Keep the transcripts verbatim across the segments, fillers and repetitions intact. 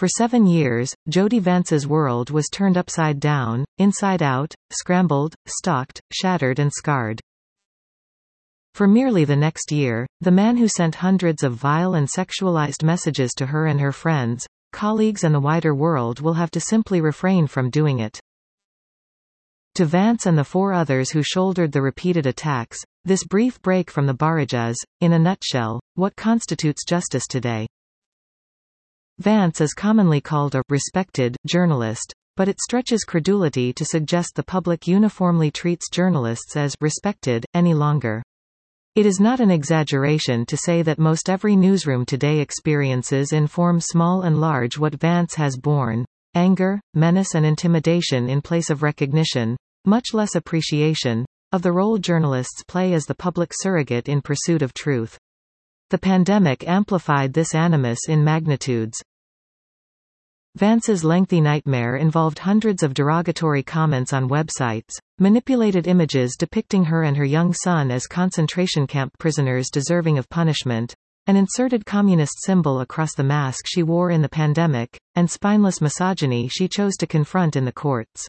For seven years, Jody Vance's world was turned upside down, inside out, scrambled, stalked, shattered and scarred. For merely the next year, the man who sent hundreds of vile and sexualized messages to her and her friends, colleagues and the wider world will have to simply refrain from doing it. To Vance and the four others who shouldered the repeated attacks, this brief break from the barrage is, in a nutshell, what constitutes justice today. Vance is commonly called a respected journalist, but it stretches credulity to suggest the public uniformly treats journalists as respected any longer. It is not an exaggeration to say that most every newsroom today experiences in form small and large what Vance has borne: anger, menace and intimidation in place of recognition, much less appreciation, of the role journalists play as the public surrogate in pursuit of truth. The pandemic amplified this animus in magnitudes. Vance's lengthy nightmare involved hundreds of derogatory comments on websites, manipulated images depicting her and her young son as concentration camp prisoners deserving of punishment, an inserted communist symbol across the mask she wore in the pandemic, and spineless misogyny she chose to confront in the courts.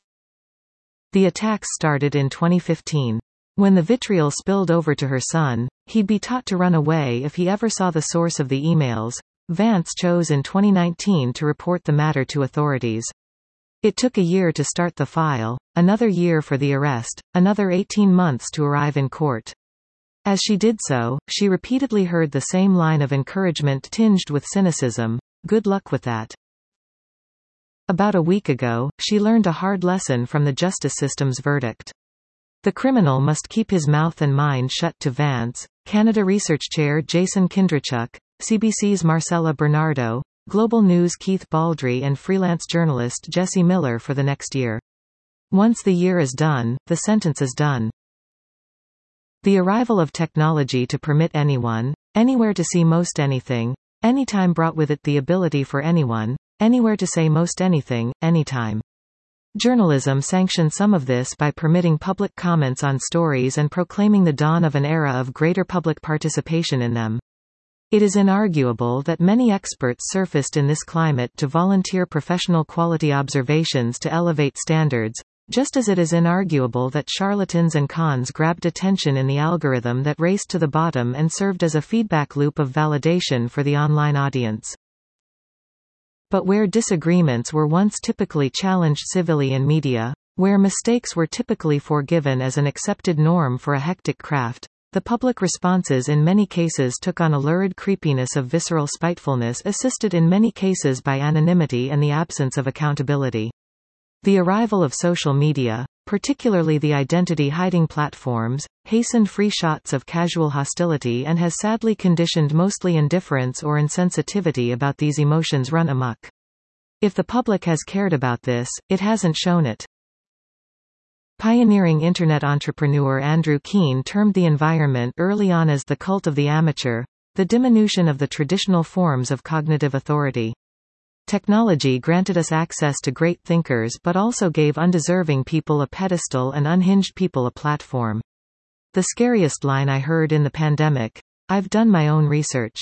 The attacks started in twenty fifteen. When the vitriol spilled over to her son, he'd be taught to run away if he ever saw the source of the emails. Vance chose in twenty nineteen to report the matter to authorities. It took a year to start the file, another year for the arrest, another eighteen months to arrive in court. As she did so, she repeatedly heard the same line of encouragement tinged with cynicism: "Good luck with that." About a week ago, she learned a hard lesson from the justice system's verdict. The criminal must keep his mouth and mind shut. To Vance, Canada Research Chair Jason Kindrachuk, C B C's Marcella Bernardo, Global News' Keith Baldry and freelance journalist Jesse Miller for the next year. Once the year is done, the sentence is done. The arrival of technology to permit anyone, anywhere to see most anything, anytime brought with it the ability for anyone, anywhere to say most anything, anytime. Journalism sanctioned some of this by permitting public comments on stories and proclaiming the dawn of an era of greater public participation in them. It is inarguable that many experts surfaced in this climate to volunteer professional quality observations to elevate standards, just as it is inarguable that charlatans and cons grabbed attention in the algorithm that raced to the bottom and served as a feedback loop of validation for the online audience. But where disagreements were once typically challenged civilly in media, where mistakes were typically forgiven as an accepted norm for a hectic craft, the public responses in many cases took on a lurid creepiness of visceral spitefulness, assisted in many cases by anonymity and the absence of accountability. The arrival of social media, particularly the identity-hiding platforms, hastened free shots of casual hostility and has sadly conditioned mostly indifference or insensitivity about these emotions run amok. If the public has cared about this, it hasn't shown it. Pioneering Internet entrepreneur Andrew Keen termed the environment early on as the cult of the amateur, the diminution of the traditional forms of cognitive authority. Technology granted us access to great thinkers but also gave undeserving people a pedestal and unhinged people a platform. The scariest line I heard in the pandemic: "I've done my own research."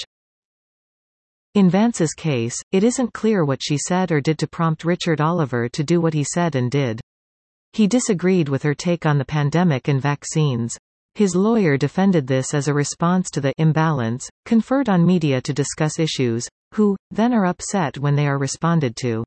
In Vance's case, it isn't clear what she said or did to prompt Richard Oliver to do what he said and did. He disagreed with her take on the pandemic and vaccines. His lawyer defended this as a response to the imbalance conferred on media to discuss issues, who, then are upset when they are responded to.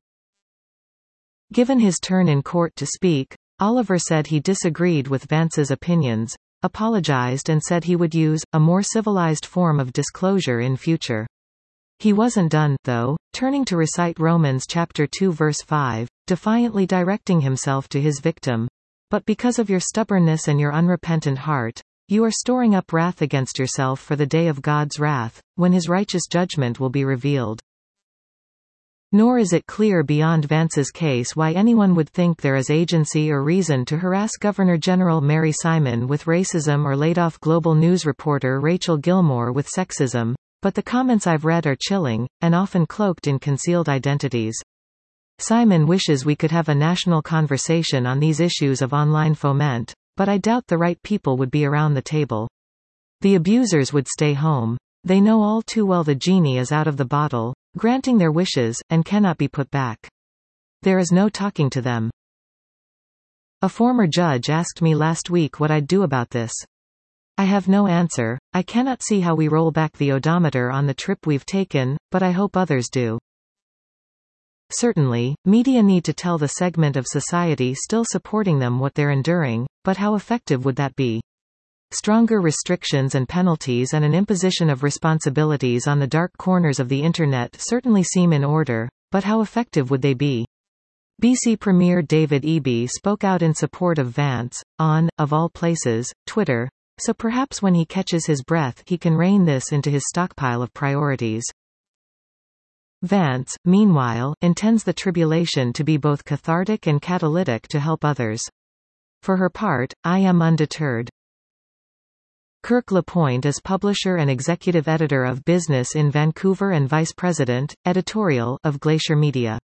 Given his turn in court to speak, Oliver said he disagreed with Vance's opinions, apologized and said he would use a more civilized form of disclosure in future. He wasn't done, though, turning to recite Romans chapter two verse five, defiantly directing himself to his victim. "But because of your stubbornness and your unrepentant heart, you are storing up wrath against yourself for the day of God's wrath, when his righteous judgment will be revealed." Nor is it clear beyond Vance's case why anyone would think there is agency or reason to harass Governor General Mary Simon with racism or laid-off Global News reporter Rachel Gilmore with sexism, but the comments I've read are chilling, and often cloaked in concealed identities. Simon wishes we could have a national conversation on these issues of online foment, but I doubt the right people would be around the table. The abusers would stay home. They know all too well the genie is out of the bottle, granting their wishes, and cannot be put back. There is no talking to them. A former judge asked me last week what I'd do about this. I have no answer. I cannot see how we roll back the odometer on the trip we've taken, but I hope others do. Certainly, media need to tell the segment of society still supporting them what they're enduring, but how effective would that be? Stronger restrictions and penalties and an imposition of responsibilities on the dark corners of the Internet certainly seem in order, but how effective would they be? B C Premier David Eby spoke out in support of Vance, on, of all places, Twitter, so perhaps when he catches his breath he can rein this into his stockpile of priorities. Vance, meanwhile, intends the tribulation to be both cathartic and catalytic to help others. For her part, I am undeterred. Kirk LaPointe is publisher and executive editor of Business in Vancouver and vice president, editorial, of Glacier Media.